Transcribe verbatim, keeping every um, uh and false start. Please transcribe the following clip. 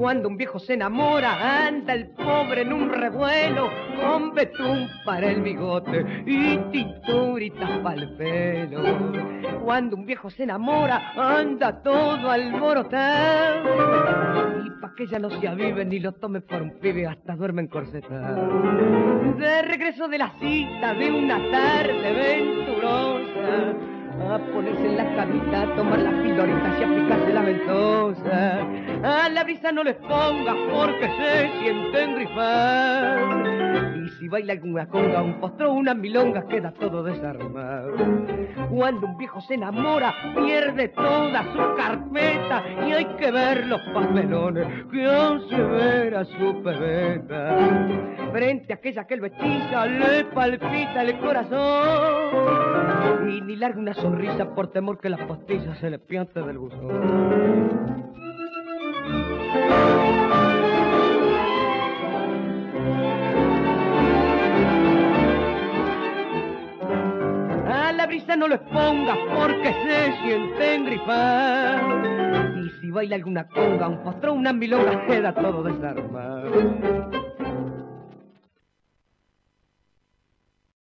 Cuando un viejo se enamora, anda el pobre en un revuelo, con betún para el bigote y tinturitas para el pelo. Cuando un viejo se enamora, anda todo alborotado, y pa' que ya no se avive ni lo tome por un pibe, hasta duerme encorsetado. De regreso de la cita de una tarde venturosa, a ponerse en la camita, a tomar las pildoritas y a picarse la ventosa. A la brisa no les pongas porque se sienten grifar, y si baila alguna conga, un postro, una milonga, queda todo desarmado. Cuando un viejo se enamora, pierde toda su carpeta, y hay que ver los papelones que hace ver a su pebeta. Frente a aquella que lo hechiza, le palpita el corazón, y ni larga una sonrisa por temor que las pastillas se le piante del buzón. A la brisa no les pongas porque se sienten grifar, y si baila alguna conga, un postrón, una milonga, queda todo desarmado.